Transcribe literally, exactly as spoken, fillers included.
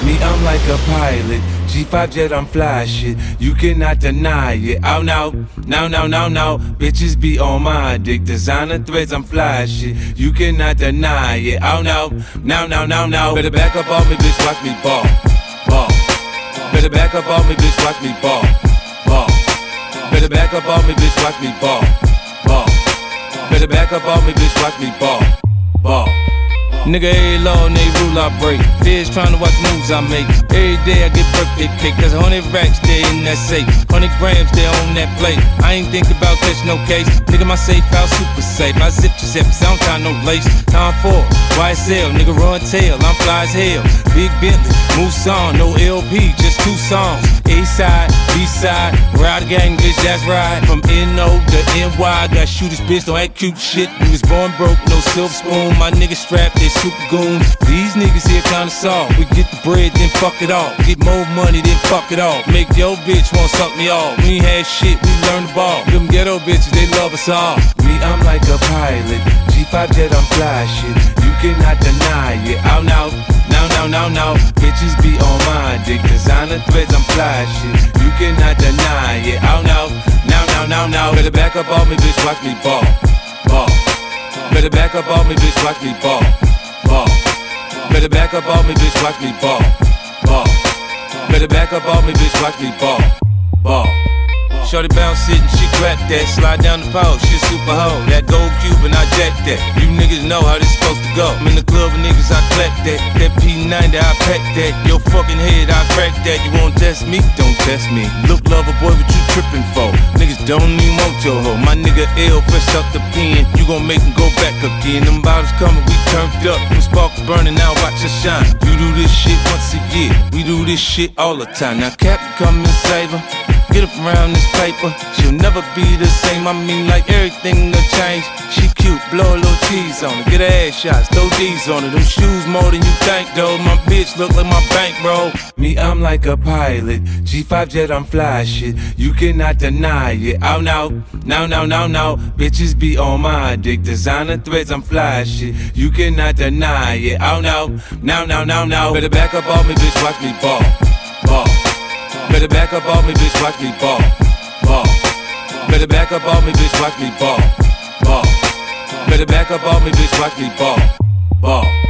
Me, I'm like a pilot, G five jet, I'm fly shit. You cannot deny it. Oh no, no, no, no, no. Bitches be on my dick. Designer threads, I'm fly shit. You cannot deny it. Oh no, no, no, no, no. Better back up on me, bitch. Watch me ball, ball. Better back up on me, bitch. Watch me ball, ball. Better back up on me, bitch. Watch me ball, ball. Better back up on me, bitch. Watch me ball, ball. Nigga, every law and every rule I break. Feds tryna watch moves I make. Every day I get birthday cake. There's a hundred racks there in that safe. Hundred grams there on that plate. I ain't think about catching no case. Nigga, my safe out super safe. I zip your zip, I don't tie no lace. Time for Y S L, nigga run tail. I'm fly as hell. Big Bentley, Mousson, no L P, just two songs. A side, B side, ride gang, bitch, that's right. From N O to N Y, got shooters, bitch, don't act cute shit. We was born broke, no silver spoon. My nigga strapped, they super goons. These niggas here kinda soft. We get the bread, then fuck it off. Get more money, then fuck it off. Make your bitch wanna suck me off. We ain't had shit, we learned the ball. Them ghetto bitches, they love us all. Me, I'm like a pilot, G five jet, I'm fly shit. You cannot deny it. Oh no, no, no, no, no. Bitches be on my dick. Designer threads, I'm fly shit. You cannot deny it. Oh no, no, no, no, no. Better back up on me, bitch. Watch me ball, ball. Better back up on me, bitch. Watch me ball, ball. Better back up on me, bitch. Watch me ball, ball. Better back up on me, bitch. Watch me ball, ball. Shorty bounce it and she clap that. Slide down the pole, she a super hoe. That gold cube and I jack that. You niggas know how this supposed to go. I'm in the club with niggas, I clap that. That P ninety, I pack that. Your fucking head, I crack that. You won't test me? Don't test me. Look, lover boy, what you trippin' for? Niggas don't even want your hoe. My nigga L fresh up the pen. You gon' make him go back again. Them bottles coming, we turned up. Them sparks burning, now watch us shine. You do this shit once a year. We do this shit all the time. Now Captain come and save her. Get up around this paper, she'll never be the same. I mean, like everything will change. She cute, blow a little cheese on her. Get her ass shots, throw D's on her. Them shoes more than you think, though. My bitch look like my bankroll. Me, I'm like a pilot, G five jet, I'm fly shit. You cannot deny it. Oh no, no, no, no, no. Bitches be on my dick. Designer threads, I'm fly shit. You cannot deny it. Oh no, no, no, no, no. Better back up on me, bitch. Watch me ball, ball. Better back up on me, bitch, watch me ball, ball. Better back up on me, bitch, watch me ball, ball. Better back up on me, bitch, watch me ball, ball.